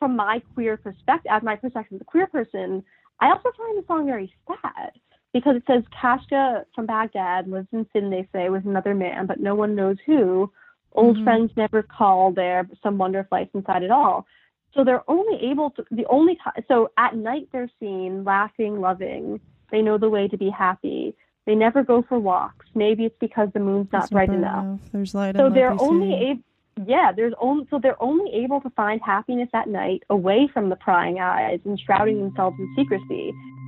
from my queer perspective, as my perspective as a queer person, I also find the song very sad because it says Kashka from Baghdad lives in sin, they say, with another man, but no one knows who. Old friends never call there, but some wonder if life's inside it all. So they're only able to, so at night they're seen laughing, loving. They know the way to be happy. They never go for walks. Maybe it's because the moon's not bright enough. There's light. So they're only they're only able to find happiness at night, away from the prying eyes and shrouding themselves in secrecy.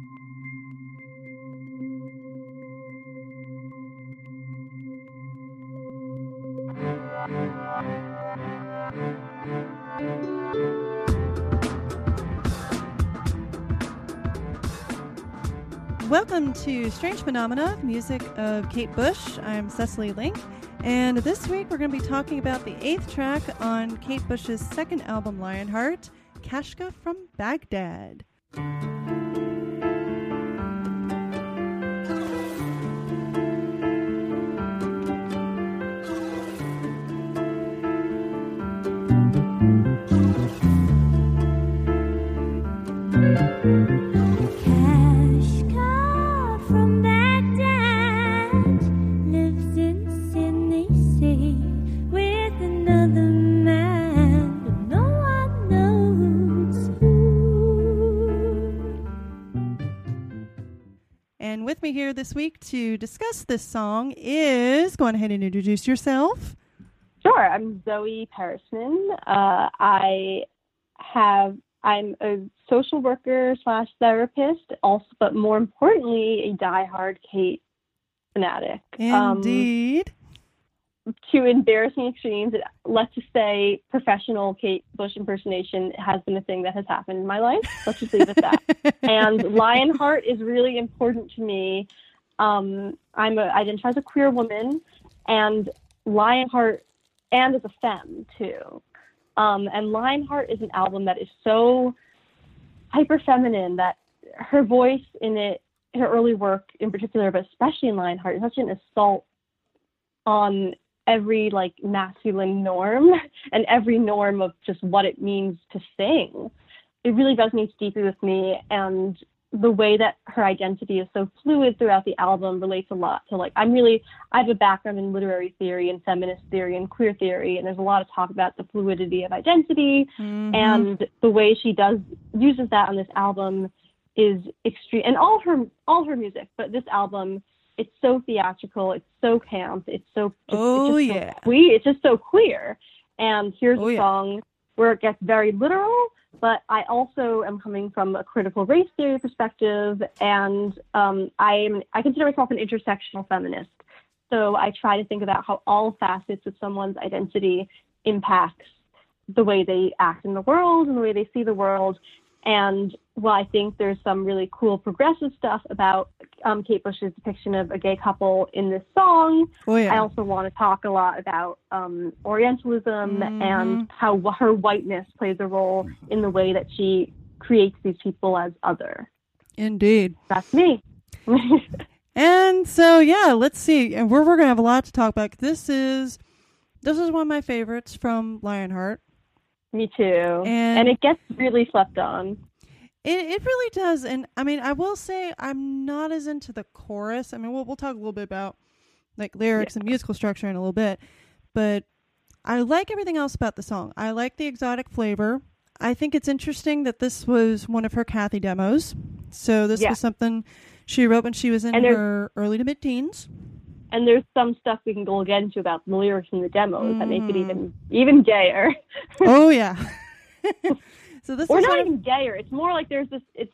Welcome to Strange Phenomena, music of Kate Bush. I'm Cecily Link, and this week we're going to be talking about the 8th track on Kate Bush's second album, Lionheart, Kashka from Baghdad. With me here this week to discuss this song is, go on ahead and introduce yourself. Sure, I'm Zoe Perisman. I'm a social worker / therapist, also, but more importantly, a diehard Kate fanatic. Indeed. To embarrassing extremes, let's just say professional Kate Bush impersonation has been a thing that has happened in my life. Let's just leave it at that. And Lionheart is really important to me. I identify as a queer woman, and Lionheart, and as a femme too. And Lionheart is an album that is so hyper feminine that her voice in it, her early work in particular, but especially in Lionheart, is such an assault on every masculine norm and every norm of just what it means to sing. It really resonates deeply with me, and the way that her identity is so fluid throughout the album relates a lot to I have a background in literary theory and feminist theory and queer theory, and there's a lot of talk about the fluidity of identity, and the way she uses that on this album is extreme, and all her music, but this album, it's so theatrical, it's so camp, it's so so it's just so queer. And here's a song where it gets very literal, but I also am coming from a critical race theory perspective, and I consider myself an intersectional feminist. So I try to think about how all facets of someone's identity impacts the way they act in the world and the way they see the world. And while I think there's some really cool progressive stuff about Kate Bush's depiction of a gay couple in this song, I also want to talk a lot about Orientalism and how her whiteness plays a role in the way that she creates these people as other. Indeed. That's me. And so, let's see. And we're going to have a lot to talk about. This is one of my favorites from Lionheart. Me too. And it gets really slept on. It really does. And I mean, I will say I'm not as into the chorus. I mean, we'll talk a little bit about lyrics and musical structure in a little bit, but I like everything else about the song. I like the exotic flavor. I think it's interesting that this was one of her Kathy demos. So this was something she wrote when she was in her early to mid-teens. And there's some stuff we can go get into about the lyrics in the demos that make it even gayer. Oh yeah. So this or is not even gayer. It's more like there's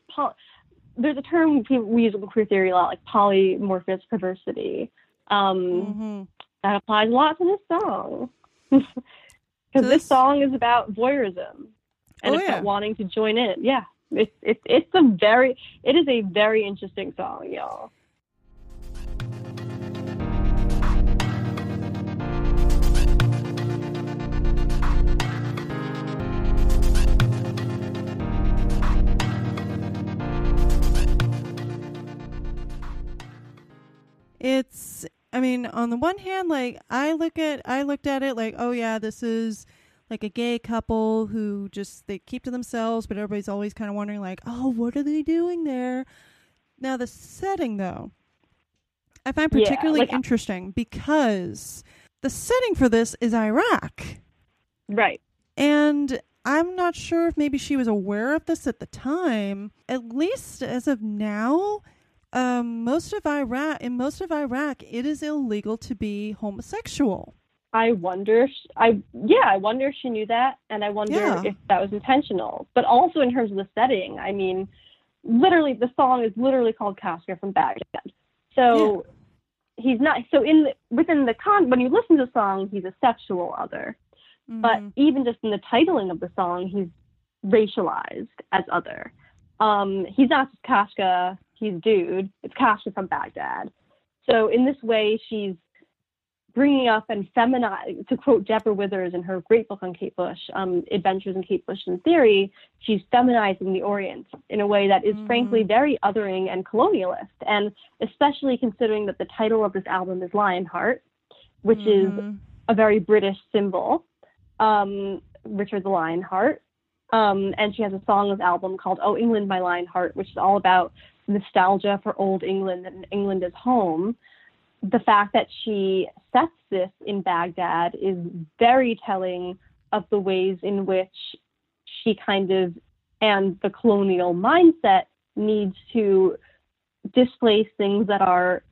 a term we use in queer theory a lot, like polymorphous perversity. That applies a lot to this song. Because this song is about voyeurism and it's about wanting to join in. Yeah, it is a very interesting song, y'all. It's, I mean, on the one hand, I looked at it like, oh yeah, this is like a gay couple who just, they keep to themselves, but everybody's always kind of wondering like, oh, what are they doing there? Now the setting though, I find particularly interesting because the setting for this is Iraq. Right. And I'm not sure if maybe she was aware of this at the time. At least as of now, most of Iraq, it is illegal to be homosexual. I wonder if she knew that, and I wonder if that was intentional. But also in terms of the setting, I mean, literally, the song is literally called Kashka from Baghdad. So he's not. So within the when you listen to the song, he's a sexual other. Mm-hmm. But even just in the titling of the song, he's racialized as other. He's not just Kashka. He's dude. It's Kashka from Baghdad. So in this way, she's bringing up and feminizing, to quote Deborah Withers in her great book on Kate Bush, Adventures in Kate Bush and Theory, she's feminizing the Orient in a way that is frankly very othering and colonialist. And especially considering that the title of this album is Lionheart, which is a very British symbol, Richard the Lionheart. And she has a song on this album called Oh England, My Lionheart, which is all about nostalgia for old England and England as home. The fact that she sets this in Baghdad is very telling of the ways in which she and the colonial mindset needs to displace things that are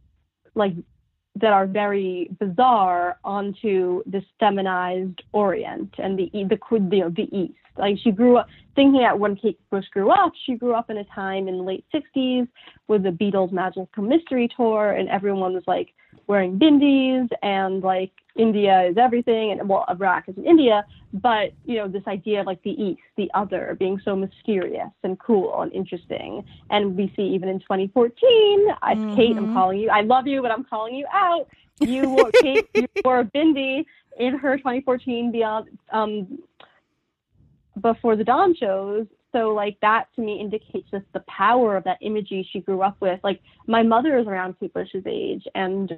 very bizarre onto this feminized Orient and the East. Like, she grew up thinking that when Kate Bush grew up, she grew up in a time in the late 60s with the Beatles' Magical Mystery Tour, and everyone was like wearing bindis and like India is everything, and well, Iraq is in India, but this idea of like the East, the other, being so mysterious and cool and interesting. And we see even in 2014, Kate, I'm calling you, I love you, but I'm calling you out. Kate, you wore a bindi in her 2014 Beyond Before the Dawn shows. So like that to me indicates just the power of that imagery she grew up with. Like, my mother is around Kate Bush's age, and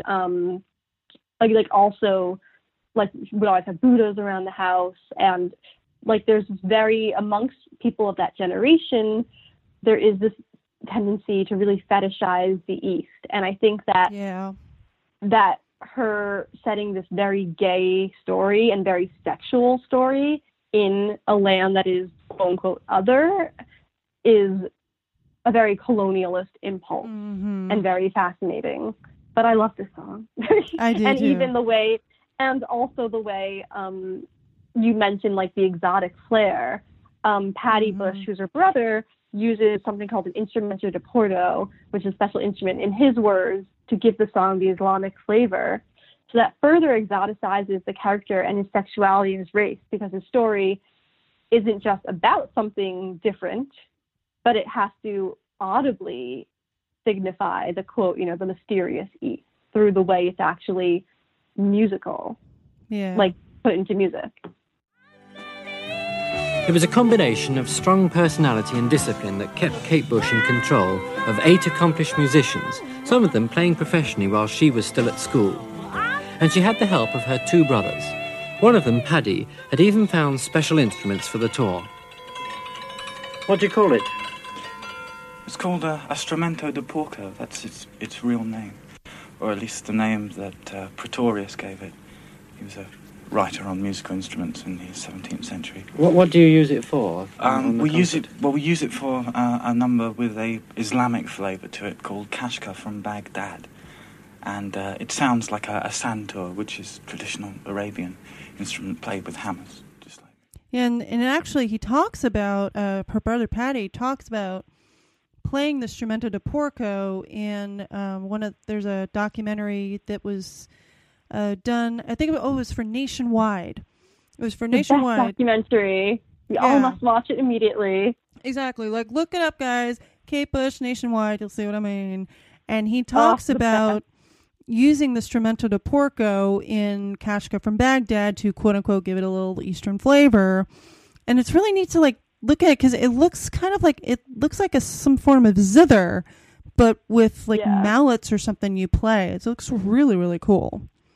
also like would always have Buddhas around the house, and like there's very, amongst people of that generation, there is this tendency to really fetishize the East. And I think that that her setting this very gay story and very sexual story in a land that is quote unquote other is a very colonialist impulse and very fascinating. But I love this song. I do and too. Even the way, and also the way you mentioned like the exotic flair. Patty Bush, who's her brother, uses something called an instrumento de Porto, which is a special instrument in his words to give the song the Islamic flavor. So that further exoticizes the character and his sexuality and his race, because his story isn't just about something different, but it has to audibly signify the quote, the mysterious East through the way it's actually musical, like put into music. It was a combination of strong personality and discipline that kept Kate Bush in control of 8 accomplished musicians, some of them playing professionally while she was still at school. And she had the help of her 2 brothers. One of them, Paddy, had even found special instruments for the tour. What do you call it? It's called Instrumento de Porco. That's its real name. Or at least the name that Pretorius gave it. He was a writer on musical instruments in the 17th century. What do you use it for? We use it for a number with a Islamic flavour to it called Kashka from Baghdad. And it sounds like a santur, which is traditional Arabian instrument played with hammers. Just like. And actually he talks about, her brother Paddy talks about playing the Strumento de Porco in there's a documentary that was done, I think it was for Nationwide. It was for Nationwide. Best documentary. You all must watch it immediately. Exactly. Like, look it up, guys. Kate Bush, Nationwide, you'll see what I mean. And he talks about using the Strumento de Porco in Kashka from Baghdad to quote unquote give it a little Eastern flavor. And it's really neat to like look at it because it looks kind of like some form of zither, but with like mallets or something you play. It looks really, really cool.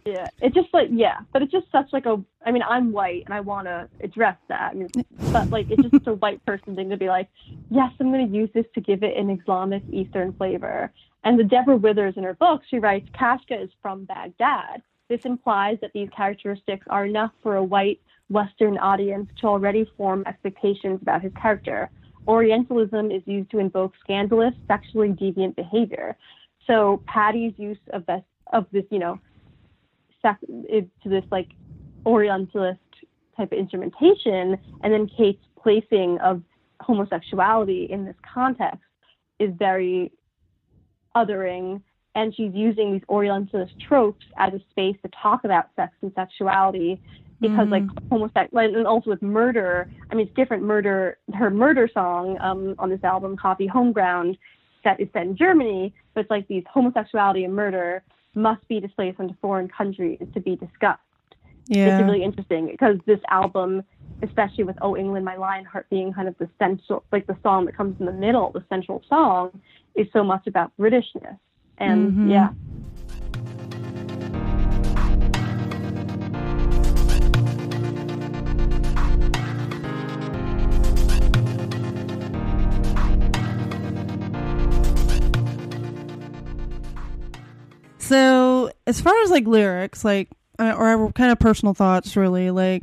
Yeah, it's just like, but it's just such like I mean, I'm white and I want to address that. I mean, but like, it's just a white person thing to be like, yes, I'm going to use this to give it an Islamic Eastern flavor. And the Deborah Withers in her book, she writes, Kashka is from Baghdad. This implies that these characteristics are enough for a white Western audience to already form expectations about his character. Orientalism is used to invoke scandalous, sexually deviant behavior. So Patty's use of this, you know, to this like Orientalist type of instrumentation, and then Kate's placing of homosexuality in this context is very othering, and she's using these Orientalist tropes as a space to talk about sex and sexuality, because like homosexual, and also with murder. I mean, it's different murder. Her murder song on this album, Coffee Homeground, that is set in Germany, but it's like these homosexuality and murder must be displaced into foreign countries to be discussed. Yeah. It's really interesting because this album, especially with Oh England, My Lionheart being kind of the central, like the song that comes in the middle, the central song, is so much about Britishness. And yeah. So as far as like lyrics, like, or kind of personal thoughts, really, like,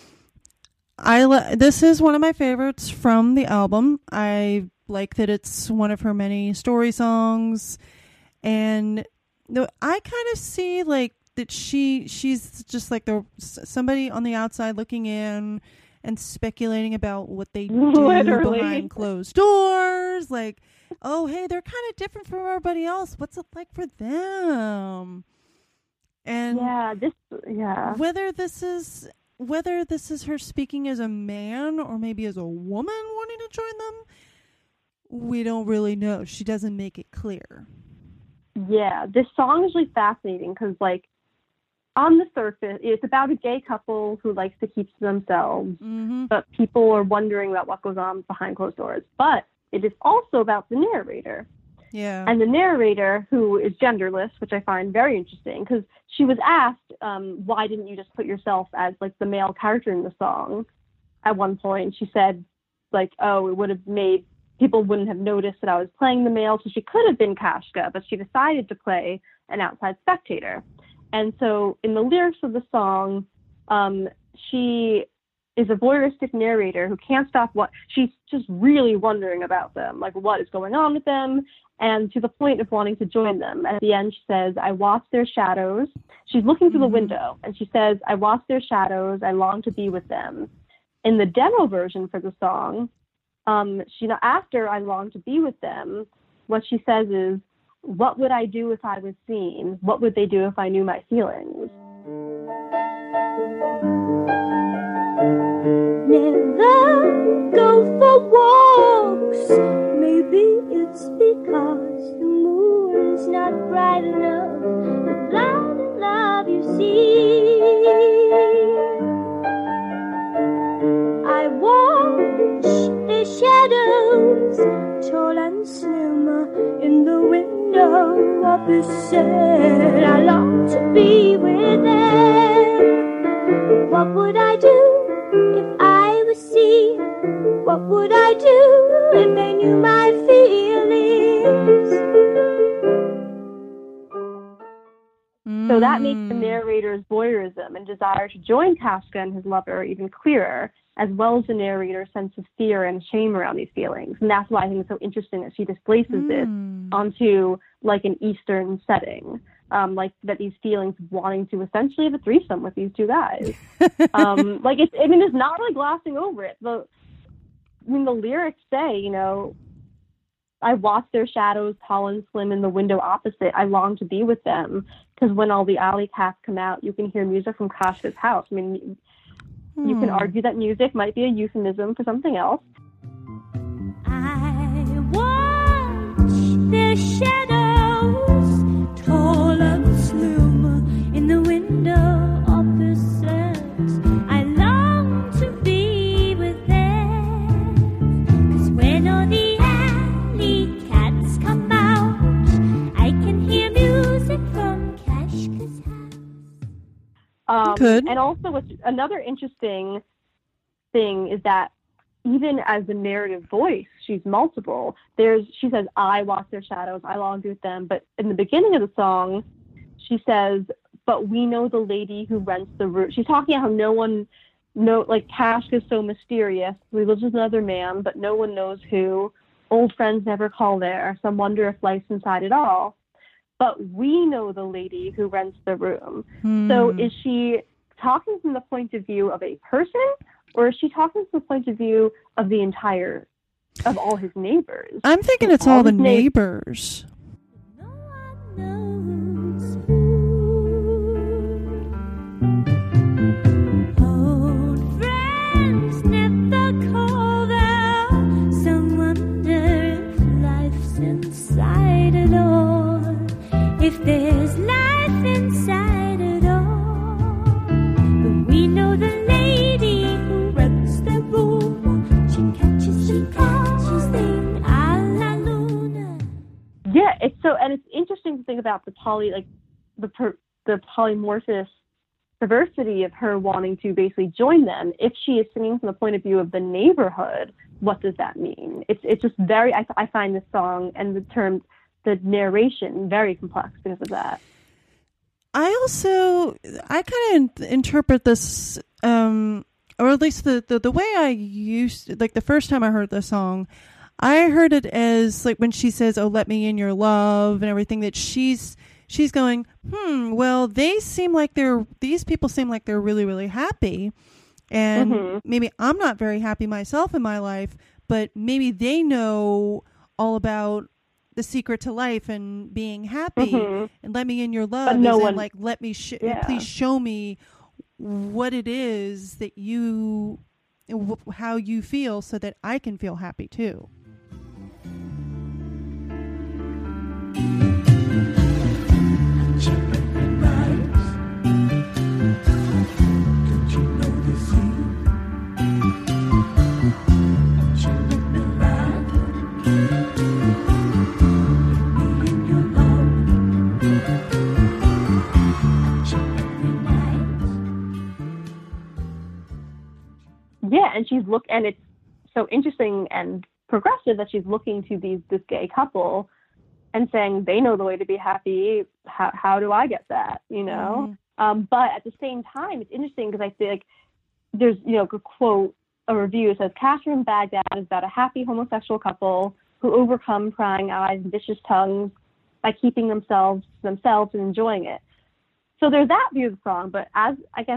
this is one of my favorites from the album. I like that it's one of her many story songs, and I kind of see like that she's just like somebody on the outside looking in and speculating about what they do Literally behind closed doors, like, oh, hey, they're kind of different from everybody else. What's it like for them? And whether this is her speaking as a man or maybe as a woman wanting to join them, we don't really know. She doesn't make it clear. Yeah, this song is really fascinating because, like, on the surface, it's about a gay couple who likes to keep to themselves, but people are wondering about what goes on behind closed doors. But it is also about the narrator. Yeah. And the narrator, who is genderless, which I find very interesting, because she was asked, why didn't you just put yourself as, like, the male character in the song? At one point, she said, like, oh, it would have made, people wouldn't have noticed that I was playing the male, so she could have been Kashka, but she decided to play an outside spectator. And so in the lyrics of the song, she is a voyeuristic narrator who can't stop she's just really wondering about them, like what is going on with them, and to the point of wanting to join them. At the end, she says, I watch their shadows. She's looking through the window, and she says, I watch their shadows. I long to be with them. In the demo version for the song, after I long to be with them, what she says is, what would I do if I was seen? What would they do if I knew my feelings? Never go for walks. Maybe it's because the moon is not bright enough to blind the love you see. I watch the shadows, tall and slim, in the window opposite. I long to be with them. What would I do if I was seen? What would I do if they knew my feelings? So that makes the narrator's voyeurism and desire to join Kashka and his lover even clearer, as well as the narrator's sense of fear and shame around these feelings. And that's why I think it's so interesting that she displaces this onto like an Eastern setting. Like that these feelings of wanting to essentially have a threesome with these two guys. Like it's not really glossing over it. The lyrics say, you know, I watch their shadows, tall and slim, in the window opposite. I long to be with them, because when all the alley cats come out, you can hear music from Kashka's house. I mean, you can argue that music might be a euphemism for something else. I watch their shadows, tall and slim, in the window opposite. I long to be with them, 'cause when all the alley cats come out, I can hear music from Kashka's house. could. And also, what's another interesting thing is that even as the narrative voice, she's multiple. She says, I walk their shadows, I long to be with them. But in the beginning of the song, she says, but we know the lady who rents the room. She's talking about how no one like Kashka's so mysterious. We live with another man, but no one knows who. Old friends never call there. Some wonder if life's inside it all. But we know the lady who rents the room. So is she talking from the point of view of a person, or is she talking from the point of view of of all his neighbors? I'm thinking it's all the neighbors. No one knows who. Old friends never call there. Some wonder if life's inside it all. If there's life inside it all. But we know the lady who runs the room. She catches thing a la Luna. Yeah, it's interesting to think about the polymorphous perversity of her wanting to basically join them. If she is singing from the point of view of the neighborhood, what does that mean? It's just very. I find this song and the narration very complex because of that. I kind of interpret this, or at least the way I used, like the first time I heard the song, I heard it as like when she says, "Oh, let me in your love" and everything, that she's going, well, these people seem like they're really, really happy, and maybe I'm not very happy myself in my life, but maybe they know all about the secret to life and being happy, and let me in your love. Let me please show me what it is that how you feel, so that I can feel happy too. Yeah, and it's so interesting and progressive that she's looking to this gay couple and saying they know the way to be happy. How do I get that? You know. But at the same time, it's interesting because I feel like there's a quote, a review. It says Kashka from Baghdad is about a happy homosexual couple who overcome prying eyes and vicious tongues by keeping themselves and enjoying it. So there's that view of the song, but as I guess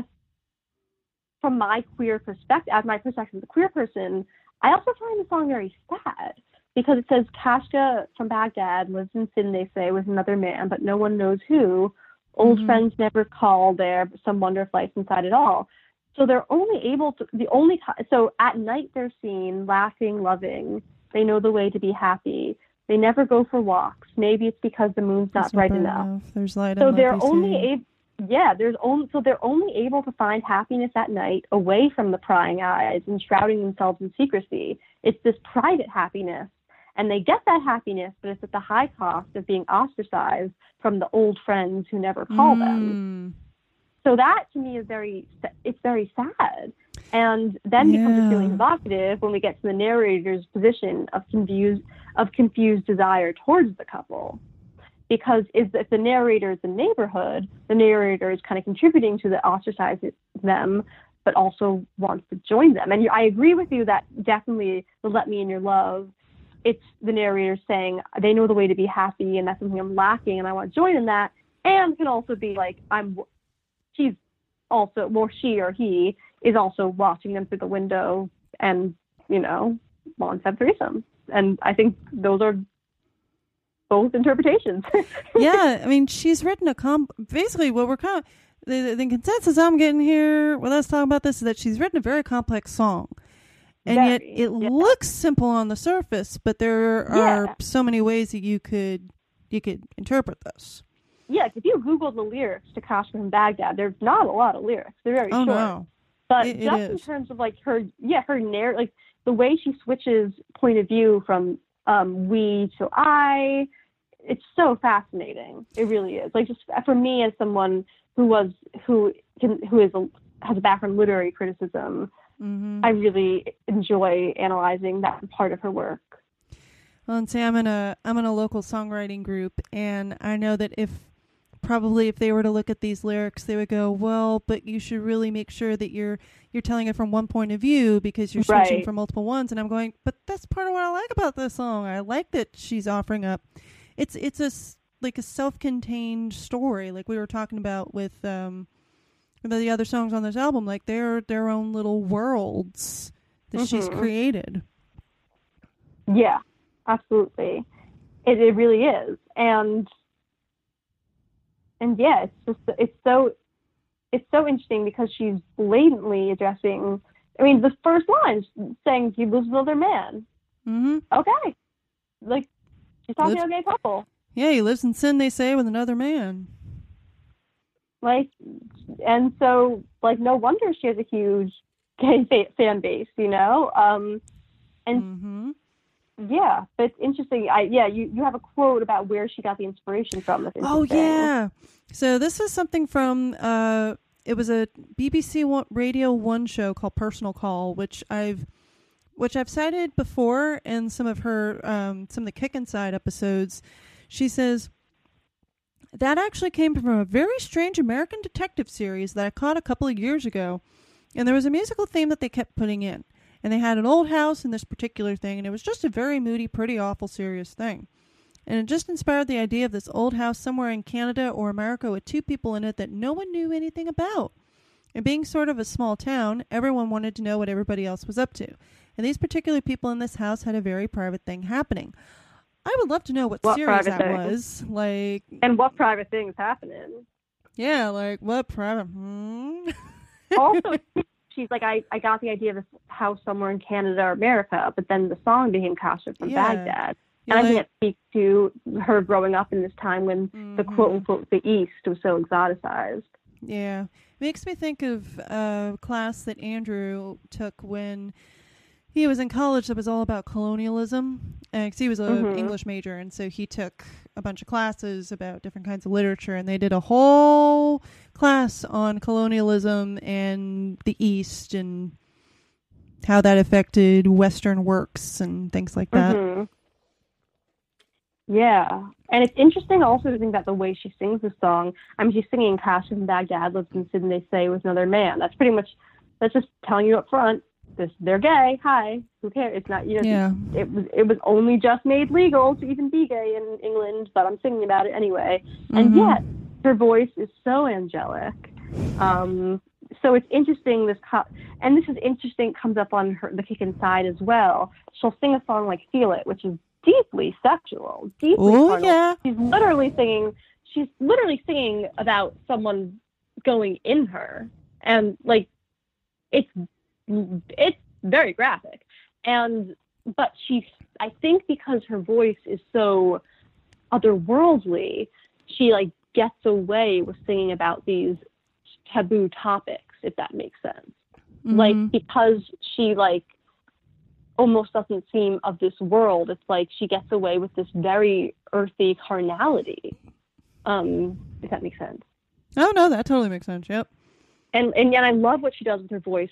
from my queer perspective, as my perspective as a queer person, I also find the song very sad because it says Kashka from Baghdad lives in sin, they say, with another man, but no one knows who. Old friends never call there, but some wonder if life's inside it all. So they're only able to, so at night they're seen laughing, loving. They know the way to be happy. They never go for walks. Maybe it's because the moon's not bright enough. There's light. So they're only they're only able to find happiness at night away from the prying eyes and shrouding themselves in secrecy. It's this private happiness, and they get that happiness, but it's at the high cost of being ostracized from the old friends who never call them. So that to me is very sad. And then becomes a feeling evocative when we get to the narrator's position of confused desire towards the couple. Because if the narrator is the neighborhood, the narrator is kind of contributing to the ostracizing them, but also wants to join them. And I agree with you that definitely the let me in your love, it's the narrator saying they know the way to be happy, and that's something I'm lacking, and I want to join in that. And can also be like, she or he is also watching them through the window and, wants to have threesomes. And I think those are both interpretations. Yeah, I mean, she's written basically what we're kind of, the consensus I'm getting here with us talking about this is that she's written a very complex song. And yet it looks simple on the surface, but there are so many ways that you could interpret this. Yeah, if you Google the lyrics to Kashka from Baghdad, there's not a lot of lyrics. They're very short. No. But in terms of like her narrative, like the way she switches point of view from we to I, it's so fascinating. It really is. Like, just for me as someone has a background in literary criticism, Mm-hmm. I really enjoy analyzing that part of her work. Well, and see, I'm in a local songwriting group, and I know that if they were to look at these lyrics, they would go, well, but you should really make sure that you're telling it from one point of view because you're switching from multiple ones. And I'm going, but that's part of what I like about this song. I like that she's offering up. It's a self-contained story, like we were talking about with the other songs on this album. Like they're their own little worlds that she's created. Yeah, absolutely. It really is. And yeah, it's so interesting because she's blatantly addressing, I mean, the first line saying he lives with another man. Mm-hmm. Okay. Like, she's talking to a gay couple. Yeah, he lives in sin, they say, with another man. Like, and so, like, no wonder she has a huge gay fan base, you know? Yeah, but it's interesting. You have a quote about where she got the inspiration from. That's interesting. Oh, yeah. So this is something from, it was a BBC Radio 1 show called Personal Call, which I've cited before in some of her, some of the Kick Inside episodes. She says, that actually came from a very strange American detective series that I caught a couple of years ago. And there was a musical theme that they kept putting in. And they had an old house in this particular thing, and it was just a very moody, pretty awful, serious thing. And it just inspired the idea of this old house somewhere in Canada or America with two people in it that no one knew anything about. And being sort of a small town, everyone wanted to know what everybody else was up to. And these particular people in this house had a very private thing happening. I would love to know what series that was. Like, and what private things happening. Yeah, like what private? Also, she's like, I got the idea of this house somewhere in Canada or America, but then the song became Kasha from Baghdad. And I can't speak to her growing up in this time when the quote-unquote the East was so exoticized. Yeah. Makes me think of a class that Andrew took when he was in college that was all about colonialism. Because he was an English major, and so he took a bunch of classes about different kinds of literature, and they did a whole class on colonialism and the East and how that affected Western works and things like that. Yeah. And it's interesting also to think about the way she sings the song. I mean, she's singing Kasha from Baghdad lives in sin, they say, with another man. That's just telling you up front, they're gay. Hi. Who cares? It's not, you know, yeah. It was only just made legal to even be gay in England, but I'm singing about it anyway. And yet, her voice is so angelic. So it's interesting, and this is interesting, comes up on the Kick Inside as well. She'll sing a song like Feel It, which is deeply sexual, deeply carnal. Yeah. She's literally singing about someone going in her. And, like, it's very graphic. But I think because her voice is so otherworldly, she, like, gets away with singing about these taboo topics, if that makes sense. Like, because she, like, almost doesn't seem of this world, it's like she gets away with this very earthy carnality, if that makes sense. Oh, no, that totally makes sense, yep. And yet I love what she does with her voice.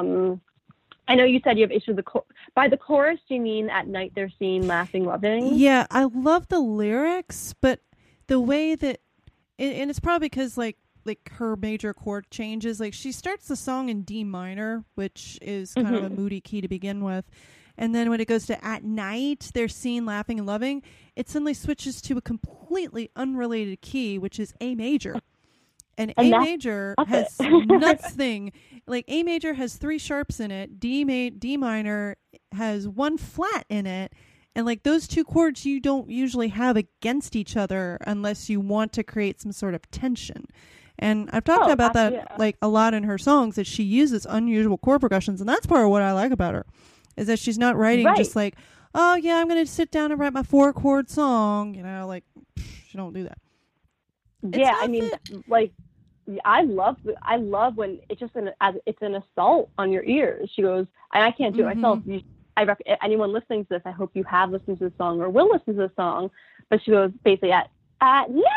I know you said you have issues with by the chorus, do you mean At Night They're Seen Laughing, Loving? Yeah, I love the lyrics, but the way that, and it's probably because, like her major chord changes. Like, she starts the song in D minor, which is kind of a moody key to begin with. And then when it goes to At Night They're Seen Laughing and Loving, it suddenly switches to a completely unrelated key, which is A major. And A major has nuts thing. Like, A major has 3 sharps in it. D minor has 1 flat in it. And, like, those 2 chords you don't usually have against each other unless you want to create some sort of tension. And I've talked about that like a lot in her songs, that she uses unusual chord progressions. And that's part of what I like about her, is that she's not writing just like, oh, yeah, I'm going to sit down and write my 4-chord song. You know, like, she don't do that. Yeah, I mean, like, I love when it's just it's an assault on your ears. She goes, and I can't do it myself. Anyone listening to this, I hope you have listened to the song or will listen to the song. But she goes basically at night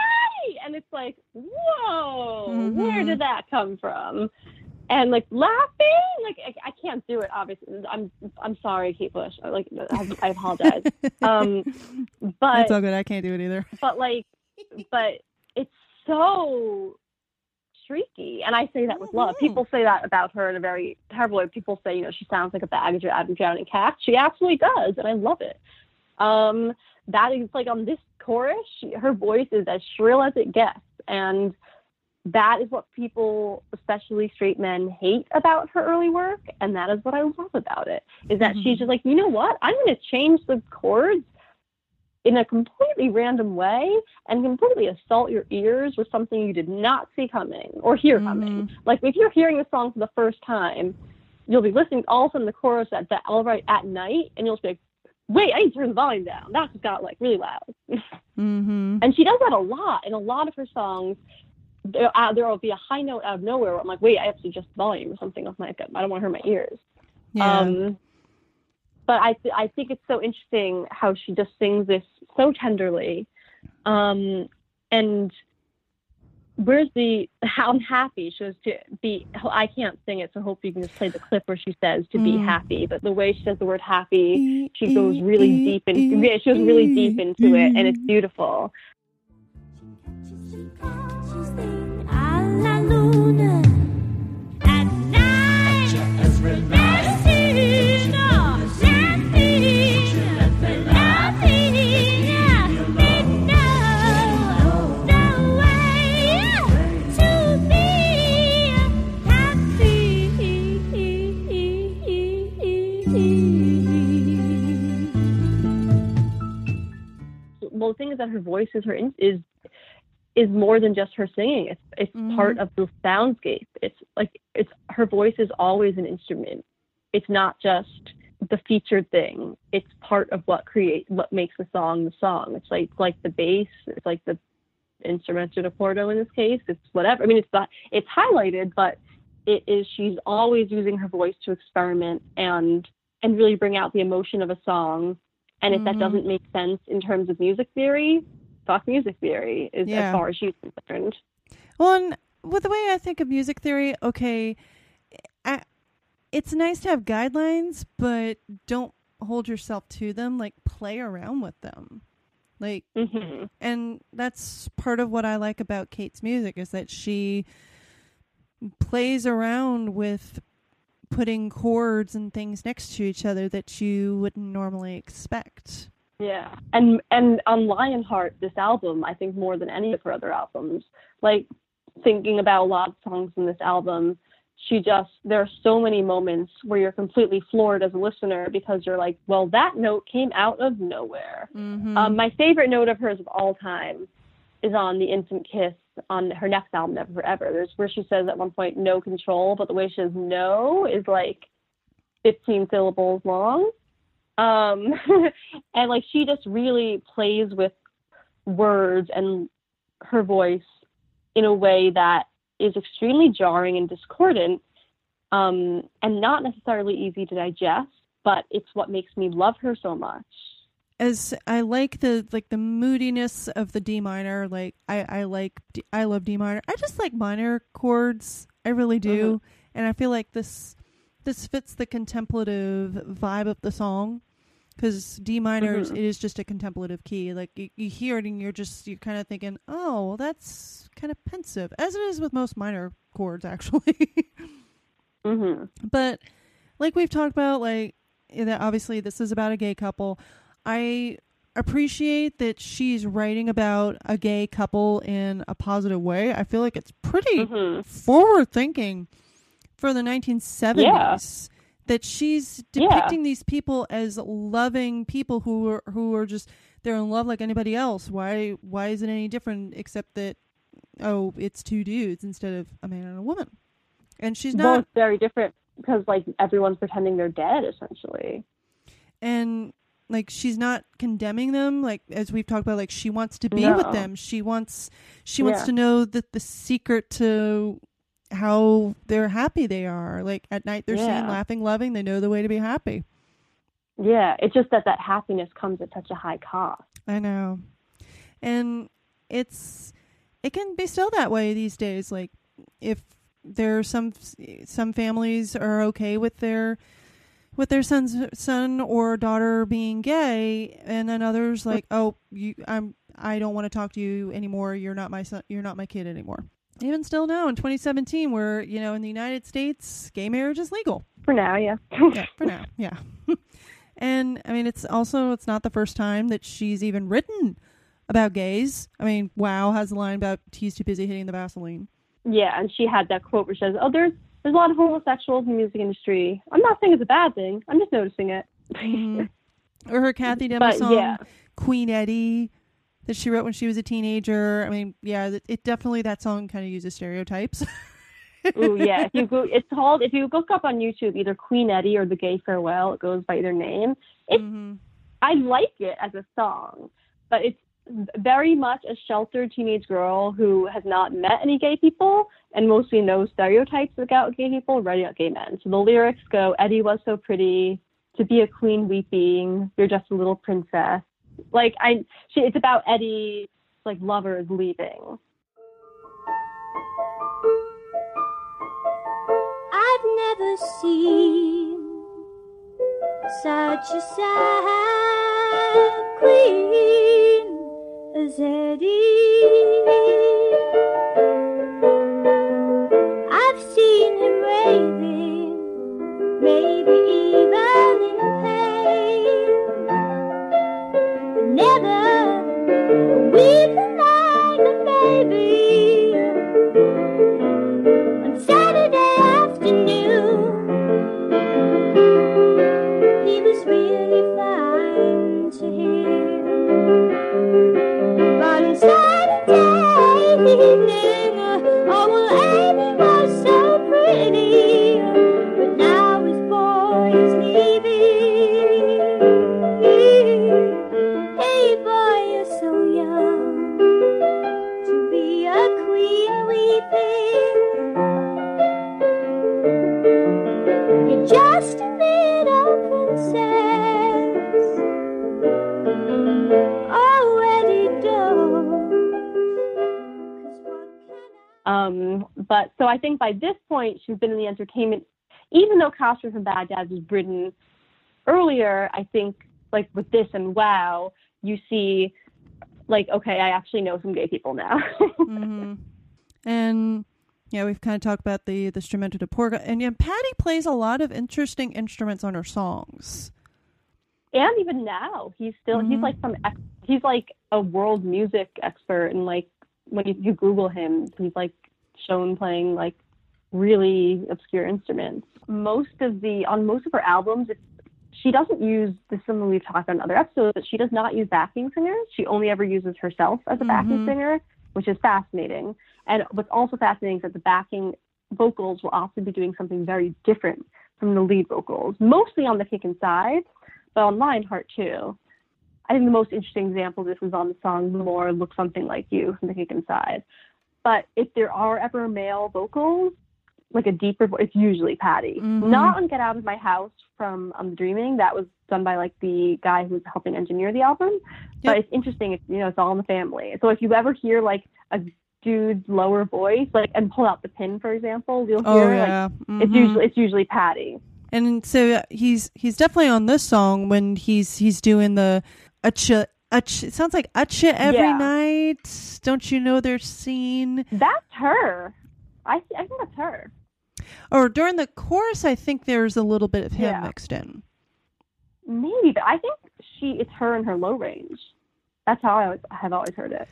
Yay! And it's like, whoa, where did that come from? And like laughing, like I can't do it. Obviously, I'm sorry, Kate Bush. Like I apologize. But that's all good. I can't do it either. But it's so shrieky, and I say that with love. People say that about her in a very terrible way. People say, she sounds like a bag of drowning cats. She absolutely does, and I love it. That is like on this chorus, her voice is as shrill as it gets, and that is what people, especially straight men, hate about her early work, and that is what I love about it, is that she's just like, you know what? I'm going to change the chords in a completely random way and completely assault your ears with something you did not see coming or hear coming. Like, if you're hearing the song for the first time, you'll be listening all of a sudden the chorus at night, and you'll just be like, wait, I need to turn the volume down. That just got, like, really loud. And she does that a lot. In a lot of her songs, there will be a high note out of nowhere where I'm like, wait, I have to adjust the volume or something. I don't want to hurt my ears. Yeah. But I think it's so interesting how she just sings this so tenderly. And where's how I'm happy? She goes to be, I can't sing it, so I hope you can just play the clip where she says to be happy. But the way she says the word happy, she goes really deep into it, and it's beautiful. Well, the thing is that her voice is more than just her singing. It's part of the soundscape. It's her voice is always an instrument. It's not just the featured thing. It's part of what makes the song. It's like the bass. It's like the instrumento de cordo in this case. It's whatever. I mean, it's highlighted, but it is. She's always using her voice to experiment and really bring out the emotion of a song. And if that doesn't make sense in terms of music theory, fuck music theory as far as she's concerned. Well, and with the way I think of music theory, okay, it's nice to have guidelines, but don't hold yourself to them. Like, play around with them. Like, and that's part of what I like about Kate's music, is that she plays around with putting chords and things next to each other that you wouldn't normally expect. Yeah, and on Lionheart, this album, I think more than any of her other albums, like thinking about a lot of songs in this album, there are so many moments where you're completely floored as a listener because you're like, well, that note came out of nowhere. My favorite note of hers of all time is on the Instant Kiss on her next album, Never Forever. There's where she says at one point, no control, but the way she says no is like 15 syllables long. And like she just really plays with words and her voice in a way that is extremely jarring and discordant, and not necessarily easy to digest, but it's what makes me love her so much. As I like the moodiness of the D minor, like I love D minor. I just like minor chords. I really do. And I feel like this fits the contemplative vibe of the song, because D minor it is just a contemplative key. Like you hear it and you're kind of thinking, oh, well, that's kind of pensive, as it is with most minor chords, actually. But like we've talked about, like that obviously this is about a gay couple. I appreciate that she's writing about a gay couple in a positive way. I feel like it's pretty forward thinking for the 1970s. Yeah. That she's depicting these people as loving people who are just, they're in love like anybody else. Why is it any different except that, oh, it's two dudes instead of a man and a woman? And she's not. Both very different because like everyone's pretending they're dead essentially. And like she's not condemning them, like as we've talked about, like she wants to be with them. She wants to know that the secret to how they're happy they are. Like at night they're singing, laughing, loving. They know the way to be happy. Yeah, it's just that happiness comes at such a high cost. I know. And it's it can be still that way these days. Like, if there are some families are okay with their son or daughter being gay, and then others like, oh, I don't want to talk to you anymore. You're not my son. You're not my kid anymore. Even still now in 2017, where, you know, in the United States, gay marriage is legal. For now, yeah. Yeah, for now, yeah. And I mean, it's not the first time that she's even written about gays. I mean, Wow has a line about he's too busy hitting the Vaseline. Yeah, and she had that quote where she says, "Oh, there's a lot of homosexuals in the music industry. I'm not saying it's a bad thing. I'm just noticing it." Mm-hmm. Or her Kathy Demme song, Queen Eddie, that she wrote when she was a teenager. I mean, yeah, it definitely, that song kind of uses stereotypes. Ooh, yeah. If you look up on YouTube, either Queen Eddie or The Gay Farewell, it goes by either name. I like it as a song, but it's very much a sheltered teenage girl who has not met any gay people and mostly knows stereotypes about gay people writing out gay men. So the lyrics go, "Eddie was so pretty, to be a queen weeping, you're just a little princess." Like, it's about Eddie's like lovers leaving. I've never seen such a sad queen as Eddie. I've seen him raving, maybe even in pain, but never weeping like a baby. On Saturday afternoon, he was really fine to hear. But on Saturday evening, oh well, Amy was so pretty, but now his boy is leaving. Hey boy, you're so young to be a queen weeping. You're just a little princess. Oh, Eddie, don't. 'Cause what can I... But so I think by this point she's been in the entertainment, even though Casper from Bad Dads was written earlier. I think like with this and Wow, you see like, okay, I actually know some gay people now. Mm-hmm. And yeah, we've kind of talked about the strumento de porca, and yeah, Patty plays a lot of interesting instruments on her songs. And even now, he's like a world music expert, and like when you Google him, he's like shown playing like really obscure instruments. On most of her albums, she doesn't use this. Something we've talked about in other episodes, but she does not use backing singers. She only ever uses herself as a backing singer, which is fascinating. And what's also fascinating is that the backing vocals will often be doing something very different from the lead vocals, mostly on the kick and side, but on Lionheart too. I think the most interesting example of this was on the song "More Look Something Like You" from the kick and side. But if there are ever male vocals, like a deeper voice, it's usually Patty. Not on "Get Out of My House" from Dreaming. That was done by like the guy who was helping engineer the album. Yep. But it's interesting. It's all in the family. So if you ever hear like a dude's lower voice, like, and pull out the pin, for example, you'll hear it's usually Patty. And so he's definitely on this song when he's doing the it sounds like Acha every night. Don't you know their scene? That's her. I think that's her. Or during the chorus, I think there's a little bit of him mixed in. Maybe, but I think it's her in her low range. That's how I have always heard it.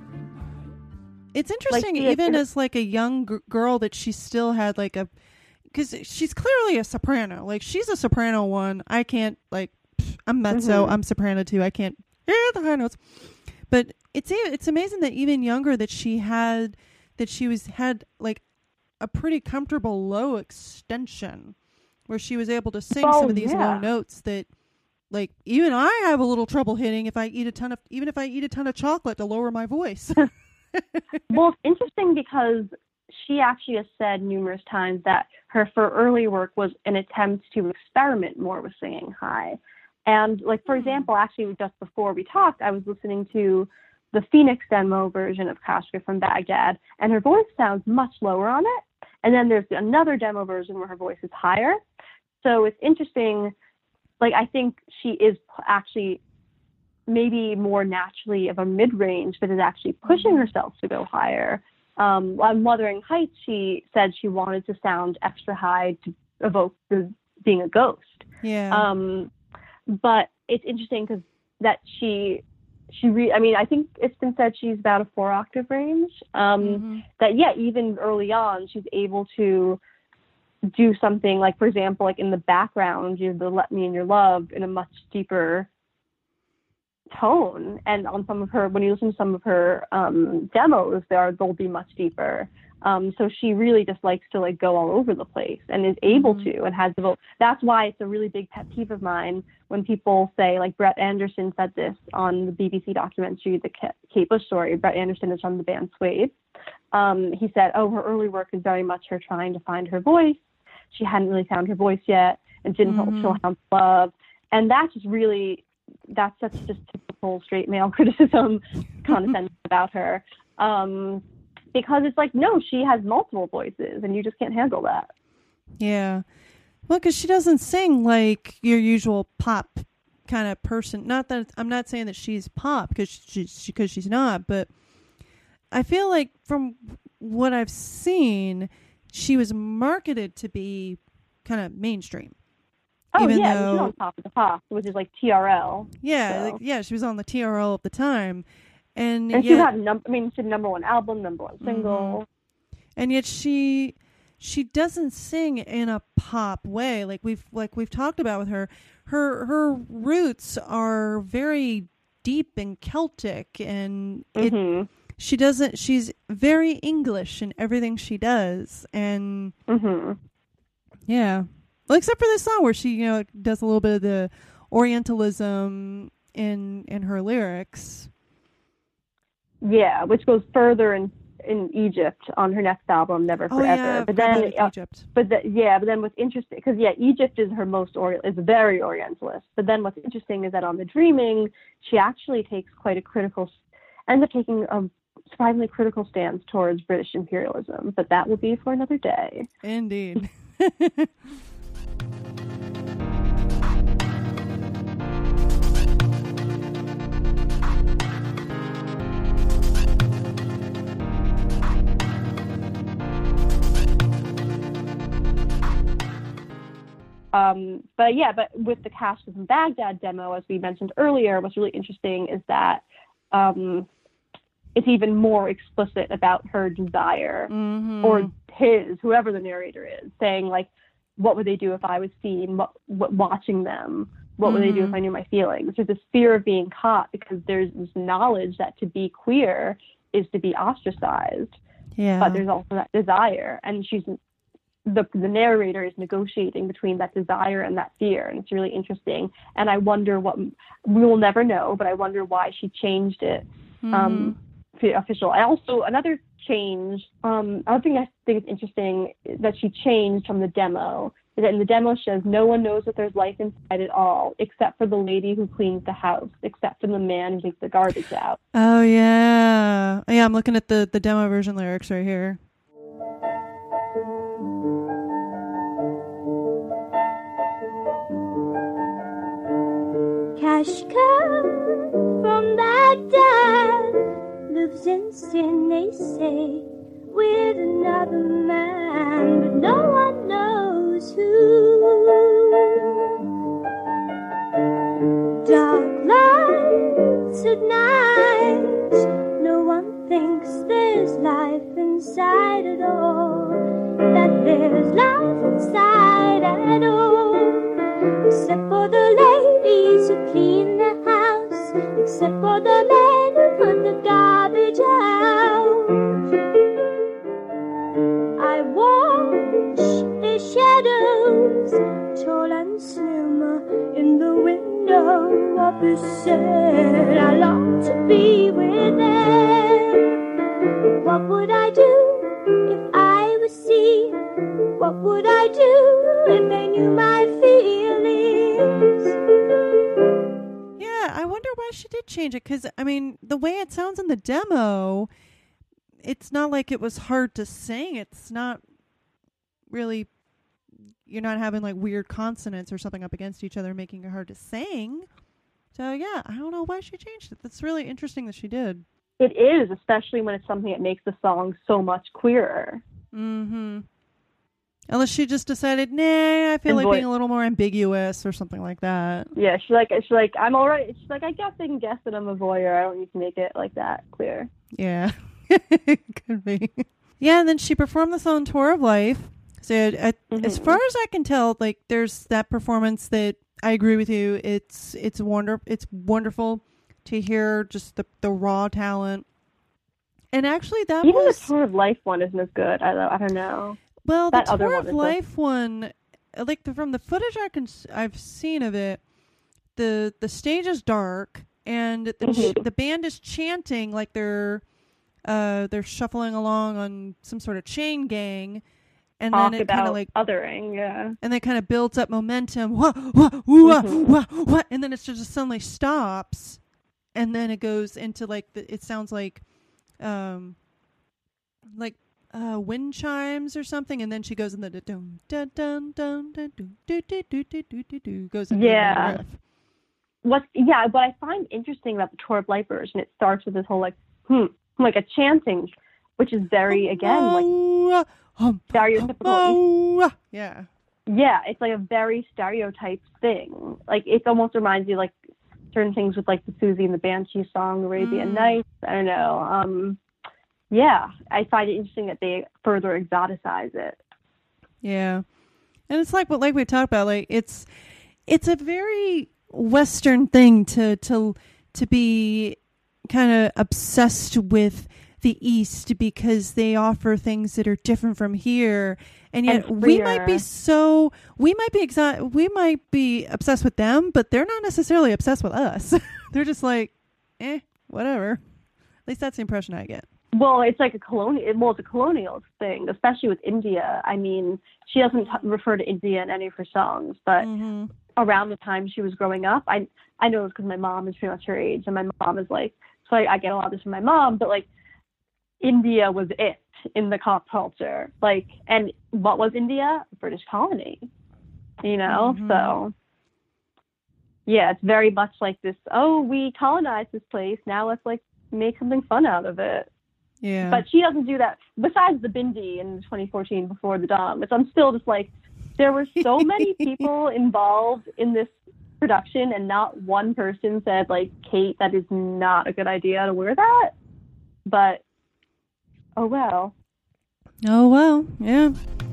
It's interesting, like, even as like a young girl, that she still had like because she's clearly a soprano. Like, she's a soprano one. I can't, like, I'm mezzo. I'm soprano too. I can't hear the high notes. But it's amazing that even younger that she had like a pretty comfortable low extension where she was able to sing some of these low notes that, like, even I have a little trouble hitting if I eat a ton of chocolate to lower my voice. Well, it's interesting because she actually has said numerous times that her early work was an attempt to experiment more with singing high. And, like, for example, actually just before we talked, I was listening to the Phoenix demo version of Kashka from Baghdad, and her voice sounds much lower on it. And then there's another demo version where her voice is higher. So it's interesting. Like, I think she is actually maybe more naturally of a mid-range, but is actually pushing herself to go higher. On Wuthering Heights, she said she wanted to sound extra high to evoke being a ghost. Yeah. But it's interesting because that I think it's been said she's about a 4-octave range. That, yeah, even early on, she's able to do something like, for example, like in the background, you have the Let Me In Your Love in a much deeper tone. And on some of her, when you listen to some of her demos, they'll be much deeper. So she really just likes to, like, go all over the place and is able to, and has the vote. That's why it's a really big pet peeve of mine when people say, like, Brett Anderson said this on the BBC documentary, The Kate Bush Story. Brett Anderson is from the band Suede. He said, her early work is very much her trying to find her voice. She hadn't really found her voice yet and didn't show how to love. And that's just really, that's such just typical straight male criticism, condescending about her. Because it's like, no, she has multiple voices and you just can't handle that. Yeah. Well, because she doesn't sing like your usual pop kind of person. Not that I'm not saying that she's pop because she's not, but I feel like from what I've seen, she was marketed to be kind of mainstream. Oh, yeah, she was on Top of the Pops, which is like TRL. Yeah, so. She was on the TRL at the time. And she had she had number one album, number one single. And yet she doesn't sing in a pop way like we've talked about with her. Her roots are very deep and Celtic, and she's very English in everything she does. And yeah. Well, except for this song where she, does a little bit of the Orientalism in her lyrics. Yeah, which goes further in Egypt on her next album, Never Forever. Yeah, but then Egypt. But then what's interesting, because Egypt is her most is very Orientalist. But then what's interesting is that on The Dreaming, she actually takes quite ends up taking a surprisingly critical stance towards British imperialism. But that will be for another day. Indeed. But with the Kashka from Baghdad demo, as we mentioned earlier, what's really interesting is that it's even more explicit about her desire, or whoever the narrator is, saying, like, what would they do if I was seen watching them? What would they do if I knew my feelings? There's this fear of being caught because there's this knowledge that to be queer is to be ostracized. Yeah. But there's also that desire, and the narrator is negotiating between that desire and that fear, and it's really interesting. And I wonder we will never know, but I wonder why she changed it to official. And also another change, other thing I think is interesting that she changed from the demo is that in the demo she says, no one knows that there's life inside at all, except for the lady who cleans the house, except for the man who takes the garbage out. Oh, yeah. Yeah, I'm looking at the demo version lyrics right here. Kashka from Baghdad lives in sin, they say, with another man, but no one knows who. Dark lights at night, no one thinks there's life inside at all. that there's life inside at all. Except for the ladies who clean the house, except for the men who put the garbage out. I watch the shadows, tall and slim, in the window opposite. I long to be with them. What would I do if I was seen? What would I do if they knew my feelings? Yeah, I wonder why she did change it. Because, I mean, the way it sounds in the demo, it's not like it was hard to sing. It's not really, you're not having like weird consonants or something up against each other making it hard to sing. So, yeah, I don't know why she changed it. That's really interesting that she did. It is, especially when it's something that makes the song so much queerer. Mm-hmm. Unless she just decided, nah, I feel like being a little more ambiguous or something like that. Yeah, she's like, I'm all right. She's like, I guess they can guess that I'm a voyeur. I don't need to make it like that clear. Yeah, could be. Yeah, and then she performed this on Tour of Life. So as far as I can tell, like there's that performance that I agree with you. It's wonderful to hear just the raw talent. And actually, that even was the Tour of Life one isn't as good. I don't know. Well, that the other Tour one of Life one, like from the footage I've seen of it, the stage is dark and the band is chanting like they're shuffling along on some sort of chain gang, and talk then it about kind of like othering, yeah, and then kind of builds up momentum, what, and then it just suddenly stops, and then it goes into like it sounds like wind chimes or something, and then she goes in the dun dun dun dun dun dun goes into the riff. What I find interesting about the Tour of Life version, it starts with this whole like a chanting, which is very again like stereotypical. Yeah, it's like a very stereotyped thing. Like it almost reminds you like certain things with like the Susie and the Banshee song Arabian Nights. I don't know. Yeah, I find it interesting that they further exoticize it. Yeah, and it's like we talked about, like it's a very Western thing to be kind of obsessed with the East because they offer things that are different from here, and yet we might be obsessed with them, but they're not necessarily obsessed with us. They're just like, whatever. At least that's the impression I get. Well, it's like it's a colonial thing, especially with India. I mean, she doesn't refer to India in any of her songs, but around the time she was growing up, I know it's because my mom is pretty much her age, and my mom is like, so I get a lot of this from my mom, but like, India was it in the pop culture. Like, and what was India? A British colony, you know? So, yeah, it's very much like this, we colonized this place, now let's like make something fun out of it. Yeah. But she doesn't do that. Besides the Bindi in 2014 Before the Dawn, which I'm still just like, there were so many people involved in this production and not one person said like, Kate, that is not a good idea to wear that. But, oh well. Oh well, yeah.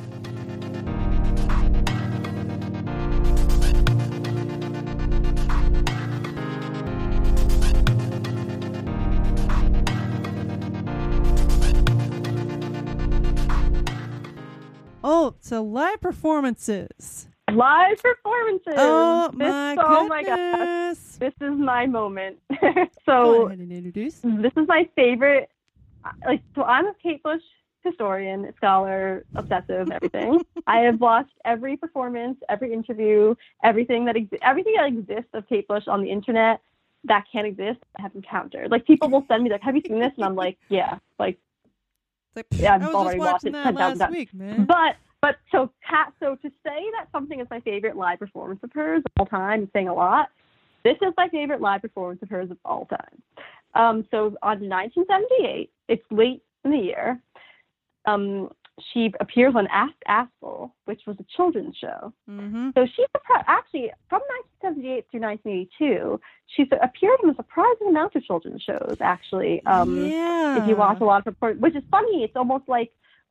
Oh, so live performances. Live performances. Oh my goodness. Oh my gosh. This is my moment. Go ahead and introduce. This is my favorite. Like, so I'm a Kate Bush historian, scholar, obsessive, everything. I have watched every performance, every interview, everything that exists of Kate Bush on the internet that can exist. I have encountered. Like, people will send me like, "Have you seen this?" And I'm like, "Yeah." Like, yeah, I've already watched it 10,000 times. Week, man. But so to say that something is my favorite live performance of hers of all time is saying a lot. This is my favorite live performance of hers of all time. So on 1978, it's late in the year. She appears on Ask Aspel, which was a children's show. Mm-hmm. So she actually, from 1978 through 1982, she appeared in a surprising amount of children's shows, actually. If you watch a lot of her, which is funny. It's almost like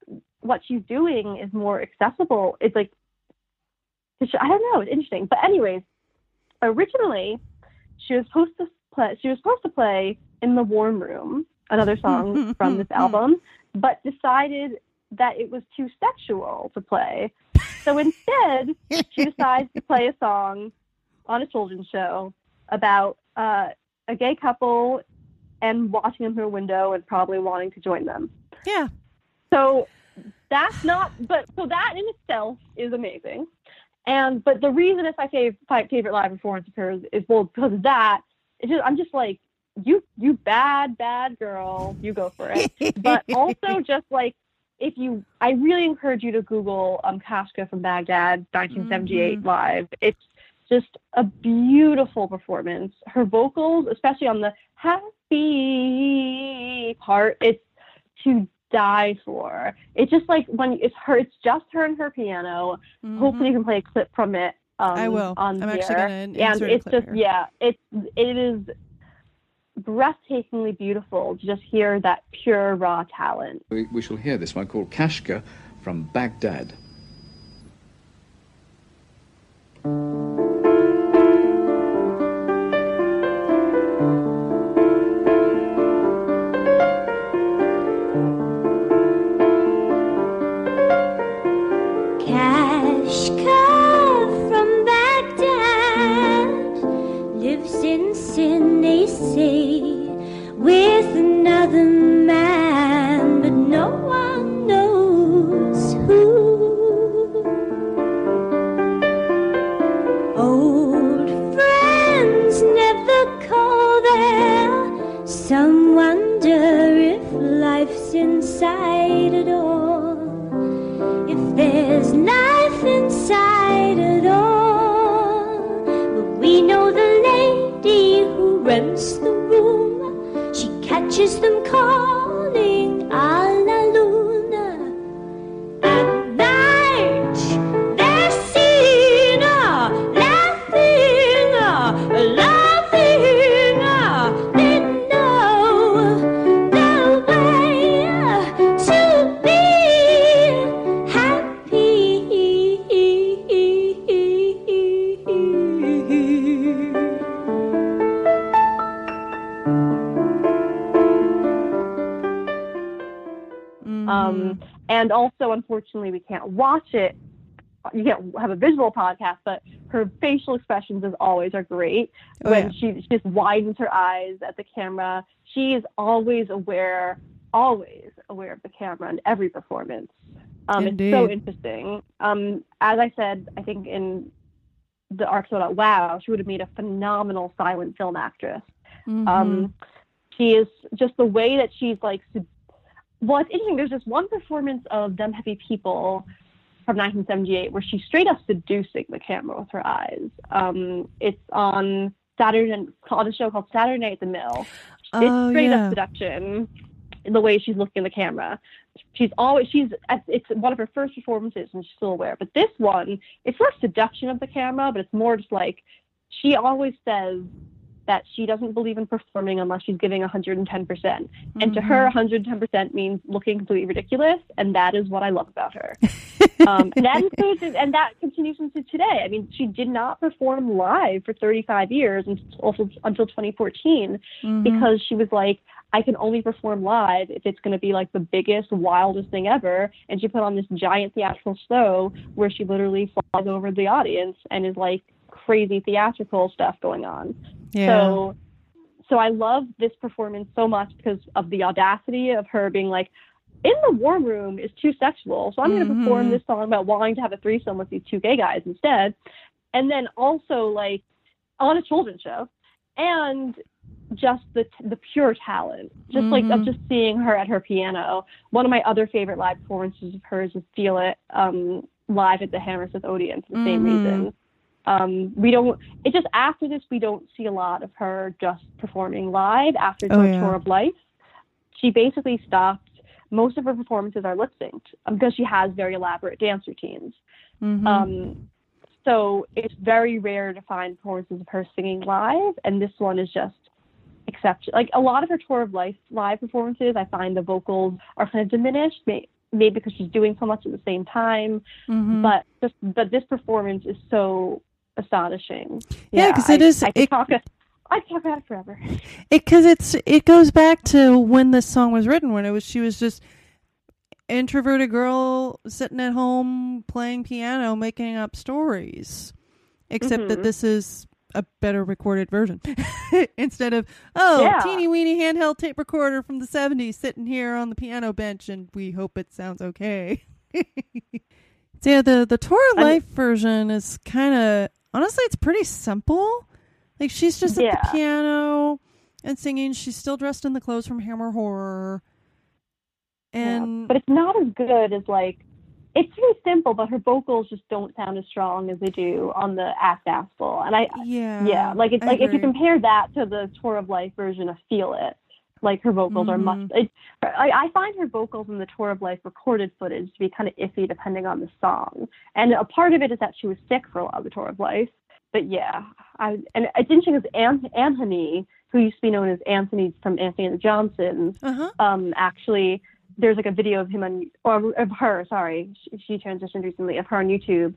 what she's doing is more accessible. It's like, I don't know, it's interesting. But anyways, originally she was supposed to play In the Warm Room, another song from this album, but decided that it was too sexual to play. So instead, she decides to play a song on a children's show about a gay couple and watching them through a window and probably wanting to join them. Yeah. So that's not, so that in itself is amazing. But the reason it's my favorite live performance of hers is, well, because of that, I'm just like, you bad girl, you go for it. But also just like, I really encourage you to Google Kashka from Baghdad 1978 live. It's just a beautiful performance. Her vocals, especially on the happy part, it's to die for. It's just like when it's just her and her piano. Hopefully you can play a clip from it. I will. I'm actually going to insert a clip here. It is breathtakingly beautiful to just hear that pure raw talent. We shall hear this one called Kashka from Baghdad. With another man, but no one knows who. Old friends never call there. Some wonder if life's inside at all. If there's life inside at all. But we know the lady who runs the room. She catches them calling a la luna. At night they're seen laughing. They know the way to be happy. And also, unfortunately, we can't watch it. You can't have a visual podcast, but her facial expressions, as always, are great. She just widens her eyes at the camera. She is always aware of the camera in every performance. It's so interesting. As I said, I think in the episode at WOW, she would have made a phenomenal silent film actress. She is just the way that she's like. Well, it's interesting. There's this one performance of Them Heavy People from 1978 where she's straight up seducing the camera with her eyes. It's on a show called Saturday Night at the Mill. It's straight up seduction in the way she's looking at the camera. It's one of her first performances and she's still aware. But this one, it's not seduction of the camera, but it's more just like, she always says that she doesn't believe in performing unless she's giving 110%. And to her, 110% means looking completely ridiculous, and that is what I love about her. And that continues into today. I mean, she did not perform live for 35 years until 2014 because she was like, I can only perform live if it's going to be like the biggest, wildest thing ever. And she put on this giant theatrical show where she literally flies over the audience and is like crazy theatrical stuff going on. Yeah. So I love this performance so much because of the audacity of her being like, In the Warm Room is too sexual, so I'm going to perform this song about wanting to have a threesome with these two gay guys instead. And then also like on a children's show, and just the pure talent, just like of just seeing her at her piano. One of my other favorite live performances of hers is Feel It, live at the Hammersmith Odeon for the same reason. It's just after this, we don't see a lot of her just performing live after the tour of life. She basically stopped. Most of her performances are lip synced because she has very elaborate dance routines. So it's very rare to find performances of her singing live, and this one is just exceptional. Like a lot of her tour of life live performances, I find the vocals are kind of diminished, maybe because she's doing so much at the same time. But this performance is so astonishing. Yeah, because it is. I could talk about it forever. Because it goes back to when this song was written, when she was just introverted girl sitting at home playing piano, making up stories. Except that this is a better recorded version instead of teeny weeny handheld tape recorder from the 70s sitting here on the piano bench, and we hope it sounds okay. So yeah, the Tour of Life version is kind of, honestly, it's pretty simple. Like, she's just at the piano and singing. She's still dressed in the clothes from Hammer Horror. And but it's not as good as, like, it's pretty simple, but her vocals just don't sound as strong as they do on the Ask Aspel. And if you compare that to the Tour of Life version of Feel It, like, her vocals are much. I find her vocals in the Tour of Life recorded footage to be kind of iffy depending on the song. And a part of it is that she was sick for a lot of the Tour of Life. But yeah, and it's interesting because Anthony, who used to be known as Anthony from Anthony and the Johnsons, actually. There's like a video of him of her, she transitioned recently, of her on YouTube,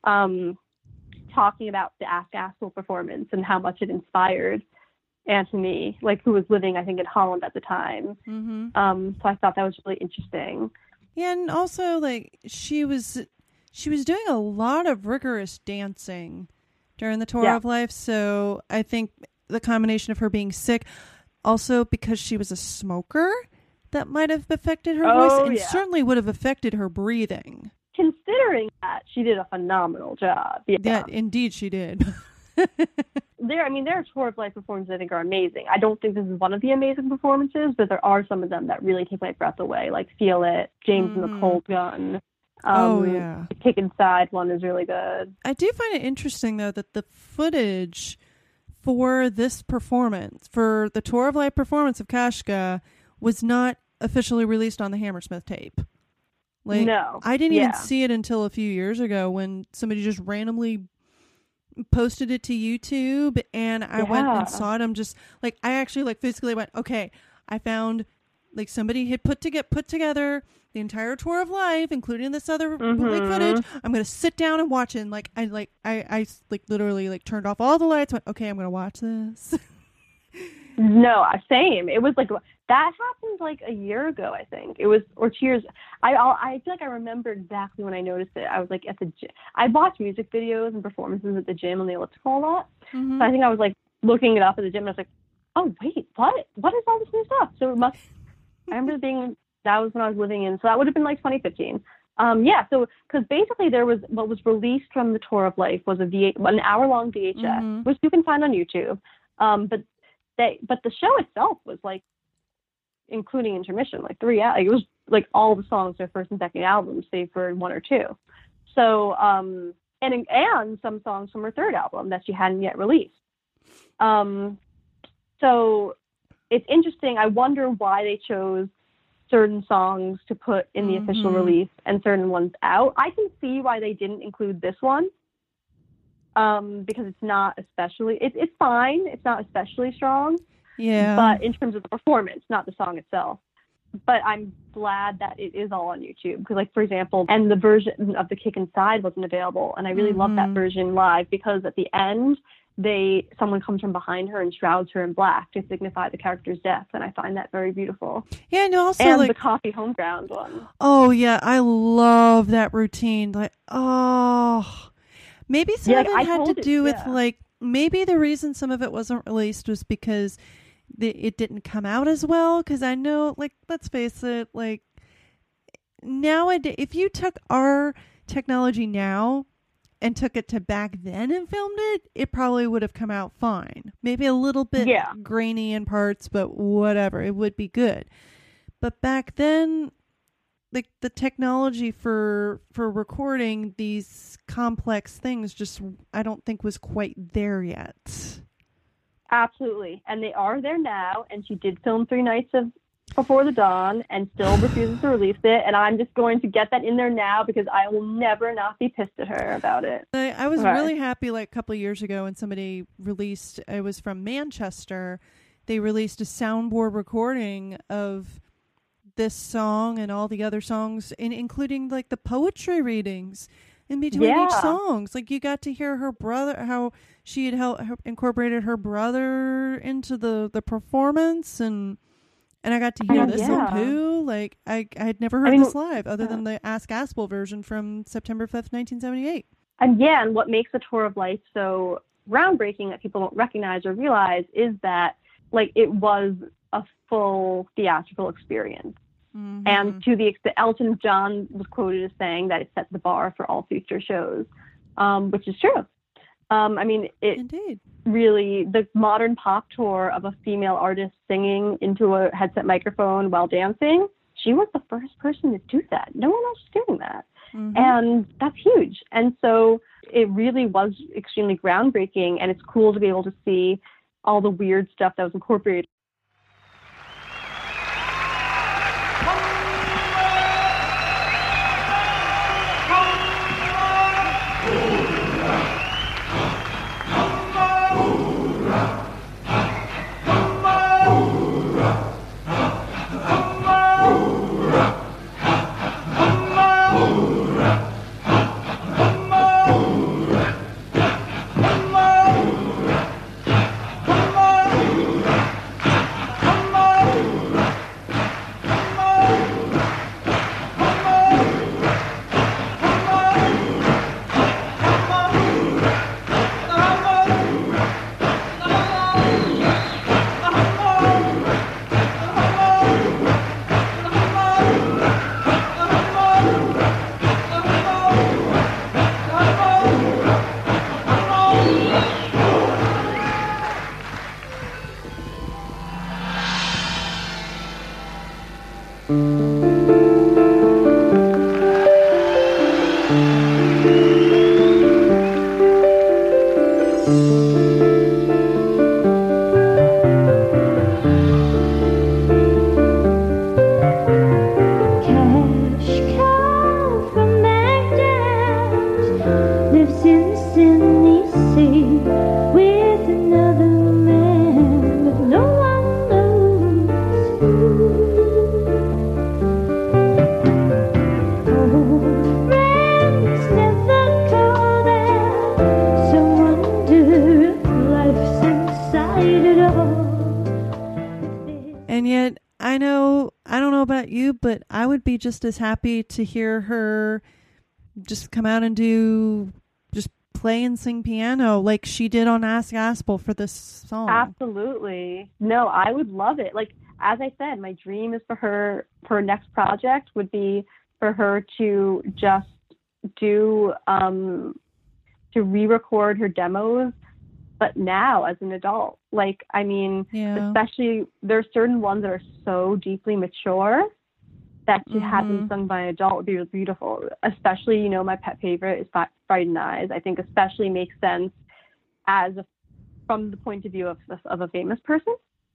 talking about the Ask Aspel performance and how much it inspired Anthony, like, who was living, I think, in Holland at the time. So I thought that was really interesting. Yeah, and also, like, she was doing a lot of rigorous dancing during the Tour of Life, so I think the combination of her being sick, also because she was a smoker, that might have affected her voice, and certainly would have affected her breathing. Considering that, she did a phenomenal job. Yeah, indeed she did. There are Tour of Life performances I think are amazing. I don't think this is one of the amazing performances, but there are some of them that really take my breath away, like Feel It, James and the Cold Gun. The Kick Inside one is really good. I do find it interesting, though, that the footage for this performance, for the Tour of Life performance of Kashka, was not officially released on the Hammersmith tape. Like, no. I didn't even see it until a few years ago when somebody just randomly posted it to YouTube, and I went and saw it. I'm just like, I actually like physically went, okay, I found, like, somebody had put together the entire Tour of Life, including this other bootleg footage. I'm gonna sit down and watch it. And I literally like turned off all the lights. Went, okay, I'm gonna watch this. No, same. It was like that happened like a year ago, I think. It was, or 2 years. I feel like I remember exactly when I noticed it. I was like at the gym. I watch music videos and performances at the gym on the elliptical a lot. So I think I was like looking it up at the gym, and I was like, oh wait, what is all this new stuff? So it must. I remember that was when I was living in. So that would have been like 2015. So because basically there was what was released from the Tour of Life was an hour-long VHS, which you can find on YouTube. But the show itself was like, including intermission, like 3 hours. It was like all the songs their first and second albums, save for one or two. So and some songs from her third album that she hadn't yet released. So it's interesting. I wonder why they chose certain songs to put in the official release and certain ones out. I can see why they didn't include this one. Because it's not especially, it's fine. It's not especially strong. Yeah. But in terms of the performance, not the song itself. But I'm glad that it is all on YouTube. Because, like, for example, and the version of The Kick Inside wasn't available. And I really love that version live because at the end, someone comes from behind her and shrouds her in black to signify the character's death. And I find that very beautiful. Yeah, and also, and like, the Coffee Home Ground one. Oh, yeah. I love that routine. Like, oh... Maybe some of it had to do with, like, maybe the reason some of it wasn't released was because it didn't come out as well. Because I know, like, let's face it, like, nowadays, if you took our technology now and took it to back then and filmed it, it probably would have come out fine. Maybe a little bit grainy in parts, but whatever. It would be good. But back then, like, the technology for recording these complex things just, I don't think, was quite there yet. Absolutely. And they are there now, and she did film 3 nights of Before the Dawn and still refuses to release it, and I'm just going to get that in there now because I will never not be pissed at her about it. I was really happy, like, a couple of years ago when somebody released, it was from Manchester, they released a soundboard recording of this song and all the other songs, and including like the poetry readings in between each songs. Like you got to hear her brother, how she had incorporated her brother into the performance, and I got to hear this song too. Like I had never heard this live other than the Ask Aspel version from September 5th, 1978. And what makes a Tour of Life so groundbreaking that people don't recognize or realize is that like it was a full theatrical experience. Mm-hmm. And to the extent Elton John was quoted as saying that it set the bar for all future shows, which is true. I mean, it Indeed. Really, the modern pop tour of a female artist singing into a headset microphone while dancing, she was the first person to do that. No one else was doing that. Mm-hmm. And that's huge. And so it really was extremely groundbreaking, and it's cool to be able to see all the weird stuff that was incorporated. But I would be just as happy to hear her just come out and just play and sing piano like she did on Ask Aspel for this song. Absolutely. No, I would love it. Like, as I said, my dream is for her next project would be for her to just to re-record her demos, but now as an adult. Like, I mean, especially there's certain ones that are so deeply mature that to have them sung by an adult would be really beautiful. Especially, you know, my pet favorite is Frightened Eyes. I think especially makes sense from the point of view of a famous person.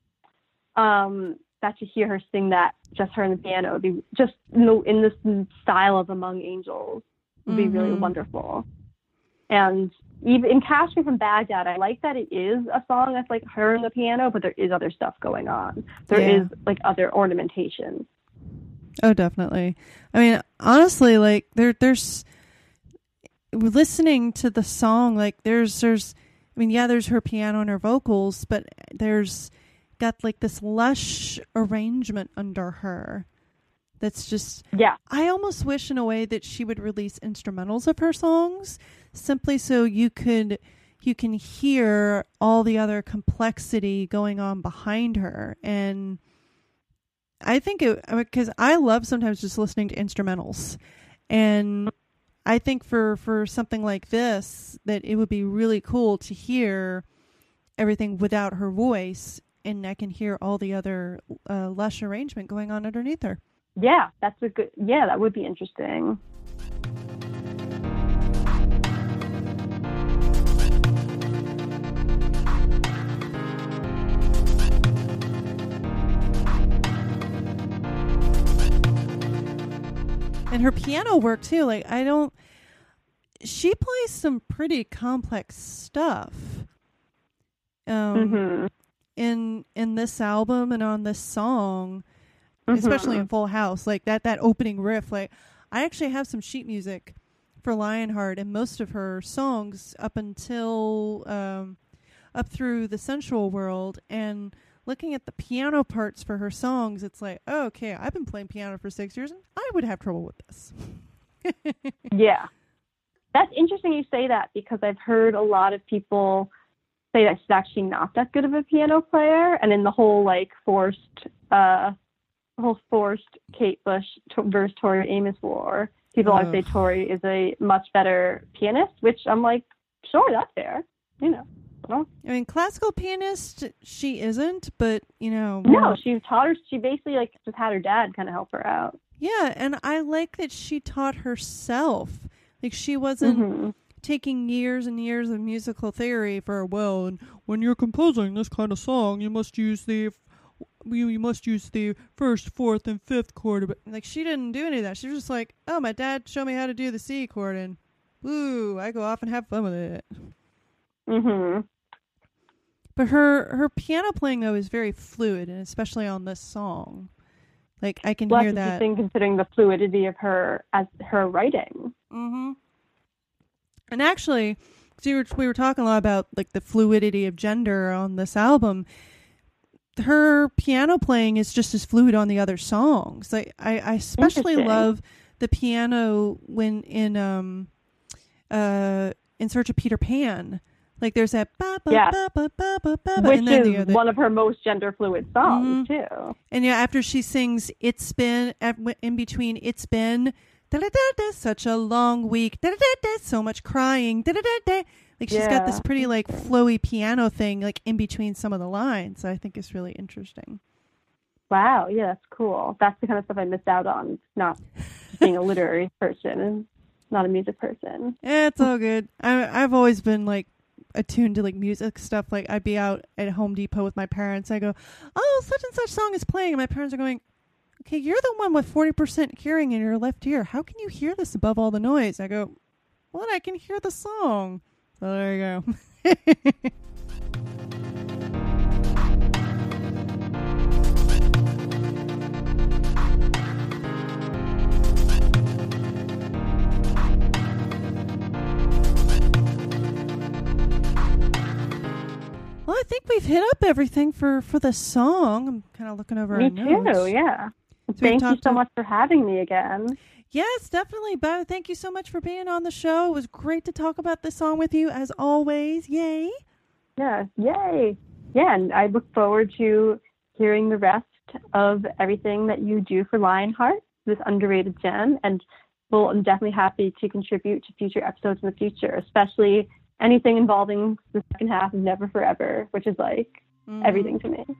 That to hear her sing that, just her and the piano, would be just, you know, in this style of Among Angels would be really wonderful. And even in Cash Me from Baghdad, I like that it is a song that's like her and the piano, but there is other stuff going on. There is like other ornamentation. Oh, definitely. I mean, honestly, like there's listening to the song, like there's her piano and her vocals, but there's got like this lush arrangement under her. That's just, I almost wish in a way that she would release instrumentals of her songs simply so you can hear all the other complexity going on behind her. And I think because I love sometimes just listening to instrumentals, and I think for something like this that it would be really cool to hear everything without her voice, and I can hear all the other lush arrangement going on underneath her. Yeah, that would be interesting. And her piano work too, like she plays some pretty complex stuff in this album and on this song. especially in Full House, like that opening riff. Like, I actually have some sheet music for Lionheart, and most of her songs up until up through the Sensual World, and looking at the piano parts for her songs, it's like, oh, okay, I've been playing piano for 6 years, and I would have trouble with this. Yeah. That's interesting you say that, because I've heard a lot of people say that she's actually not that good of a piano player, and in the whole forced Kate Bush versus Tori Amos war, people always say Tori is a much better pianist, which I'm like, sure, that's fair, Well, I mean, classical pianist, she isn't, but, No, she taught her, she basically, just had her dad kind of help her out. Yeah, and I like that she taught herself. Like, she wasn't taking years and years of musical theory for, well, and when you're composing this kind of song, you must use the first, fourth, and fifth chord. But, like, she didn't do any of that. She was just like, oh, my dad showed me how to do the C chord, and, woo, I go off and have fun with it. Mm-hmm. But her piano playing, though, is very fluid, and especially on this song. Like, I can hear that. That's interesting, considering the fluidity of her as her writing. Mm-hmm. And actually, we were talking a lot about, like, the fluidity of gender on this album. Her piano playing is just as fluid on the other songs. Like, I especially love the piano when in Search of Peter Pan. Like, there's that which and then is one of her most gender fluid songs too. And after she sings "It's Been," in between "It's Been," such a long week, so much crying, like, she's got this pretty, like, flowy piano thing, like, in between some of the lines. I think is really interesting. Wow, yeah, that's cool. That's the kind of stuff I missed out on, not being a literary person and not a music person. Yeah, it's all good. I've always been, like, attuned to, like, music stuff. Like, I'd be out at Home Depot with my parents. I go, oh, such and such song is playing, and my parents are going, okay, you're the one with 40% hearing in your left ear. How can you hear this above all the noise? I go, well, I can hear the song. So there you go. Well, I think we've hit up everything for the song. I'm kind of looking over our notes. Me too, yeah. So thank you so much for having me again. Yes, definitely, Bev. Thank you so much for being on the show. It was great to talk about this song with you, as always. Yay. Yeah, yay. Yeah, and I look forward to hearing the rest of everything that you do for Lionheart, this underrated gem, and I'm definitely happy to contribute to future episodes in the future, especially anything involving the second half of Never Forever, which is like everything to me.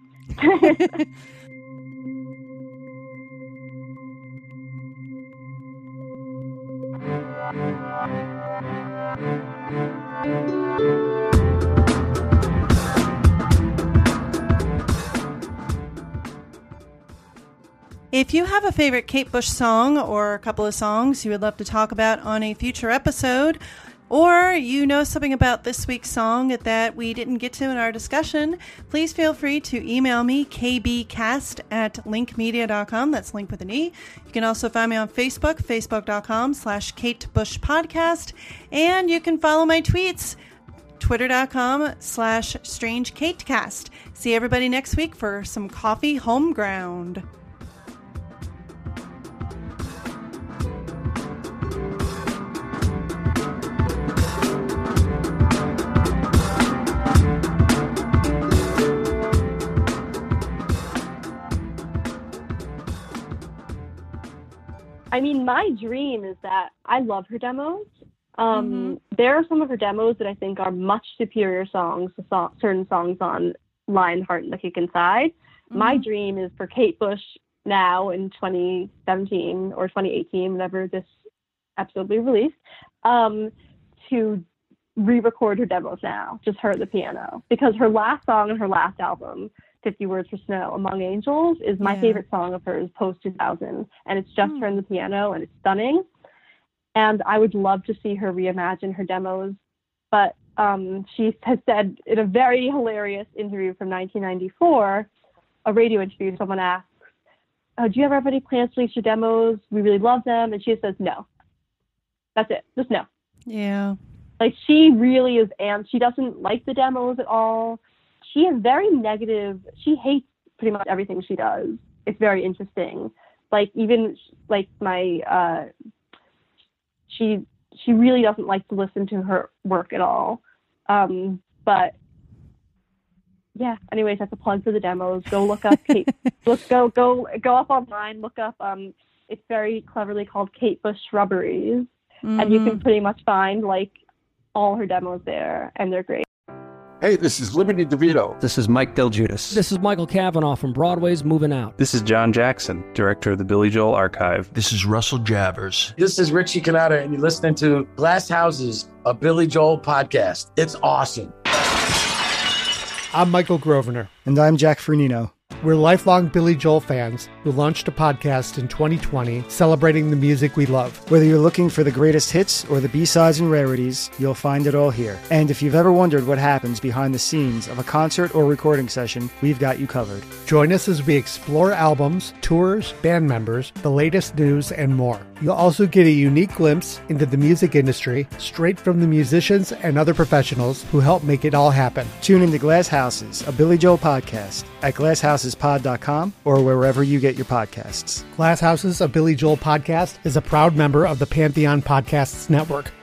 If you have a favorite Kate Bush song or a couple of songs you would love to talk about on a future episode, or you know something about this week's song that we didn't get to in our discussion, please feel free to email me, kbcast@linkmedia.com. That's Link with an E. You can also find me on Facebook, facebook.com/Kate Bush Podcast. And you can follow my tweets, twitter.com/StrangeKateCast. See everybody next week for some coffee home ground. I mean, my dream is that I love her demos. There are some of her demos that I think are much superior songs to certain songs on Lionheart and The Kick Inside. My dream is for Kate Bush now in 2017 or 2018, whenever this episode will be released, to re-record her demos now, just her at the piano. Because her last song on her last album, 50 Words for Snow, Among Angels, is my favorite song of hers post-2000, and it's just her and the piano, and it's stunning. And I would love to see her reimagine her demos, but she has said in a very hilarious interview from 1994, a radio interview, someone asks, oh, do you ever have any plans to release your demos? We really love them. And she just says, no. That's it. Just no. Yeah. Like, she really is, and she doesn't like the demos at all. She is very negative. She hates pretty much everything she does. It's very interesting. Like, even, like, she really doesn't like to listen to her work at all. But, yeah, anyways, that's a plug for the demos. Go look up Kate. Go up online, look up, it's very cleverly called Kate Bush Shrubberies. And you can pretty much find, like, all her demos there, and they're great. Hey, this is Liberty DeVito. This is Mike Del Giudice. This is Michael Cavanaugh from Broadway's Moving Out. This is John Jackson, director of the Billy Joel Archive. This is Russell Javers. This is Richie Cannata, and you're listening to Glass Houses, a Billy Joel podcast. It's awesome. I'm Michael Grosvenor. And I'm Jack Fernino. We're lifelong Billy Joel fans who launched a podcast in 2020 celebrating the music we love. Whether you're looking for the greatest hits or the B-sides and rarities, you'll find it all here. And if you've ever wondered what happens behind the scenes of a concert or recording session, we've got you covered. Join us as we explore albums, tours, band members, the latest news, and more. You'll also get a unique glimpse into the music industry straight from the musicians and other professionals who help make it all happen. Tune into Glass Houses, a Billy Joel podcast at glasshouses.pod.com or wherever you get your podcasts. Glass Houses, a Billy Joel podcast is a proud member of the Pantheon Podcasts Network.